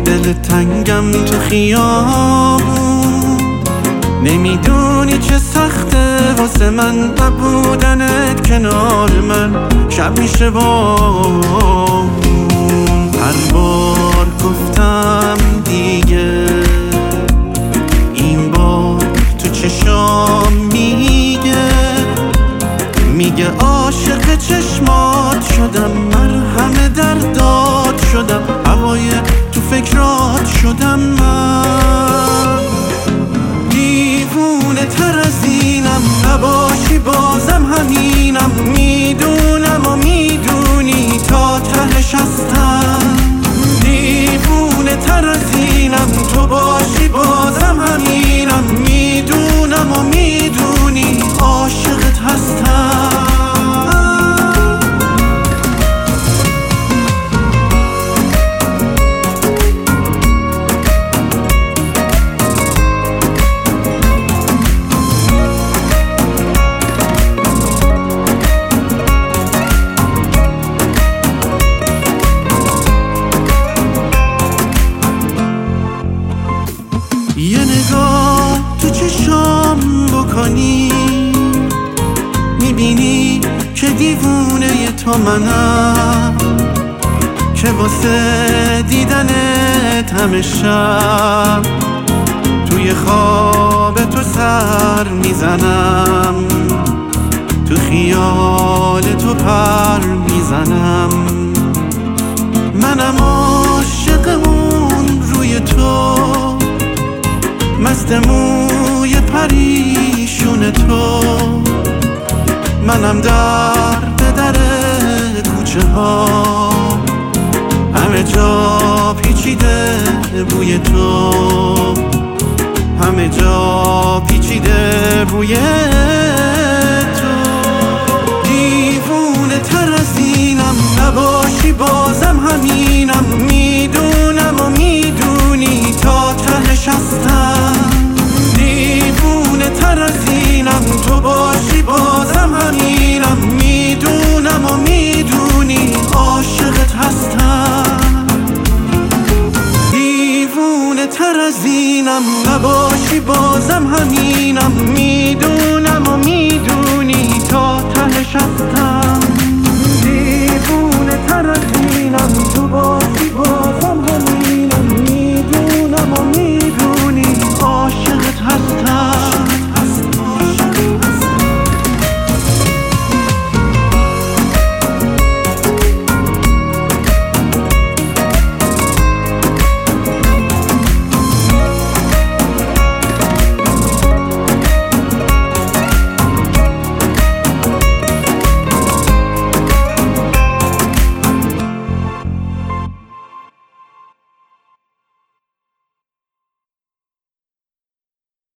دل تنگم تو خیابون، نمیدونی چه سخته واسه من نبودنت کنار من. شب میشه با هر بار گفتم دیگه، این بار تو چشام میگه عاشق چشمات شدم، مرهم دردات شدم، هوای تو فکرات شدم. من دیوونه تر از اینم، نباشی بازم همینم. میدونم و میدونی تا تهش هستم. دیوونه تر از اینم، تو باشی بازم همینم. میدونم و میدونی عاشقت هستم. یه نگاه تو چشام بکنی، میبینی که دیوونه تو منم، که واسه دیدنت همه شب توی خواب تو سر میزنم، تو خیال تو پر میزنم. منم عاشق اون روی تو، مست موی پریشون تو. منم در به در کوچه ها، همه جا پیچیده بوی تو، همه جا پیچیده بوی تو. دیوونه تر از اینم، نباشی بازم همینم. میدونم و میدونی تا تهش هستم. دیوونه تر از اینم، تو باشی بازم همینم. میدونم و میدونی عاشقت هستم. دیوونه تر از اینم، نباشی بازم همینم. میدونم و میدونی تا تهش هستم.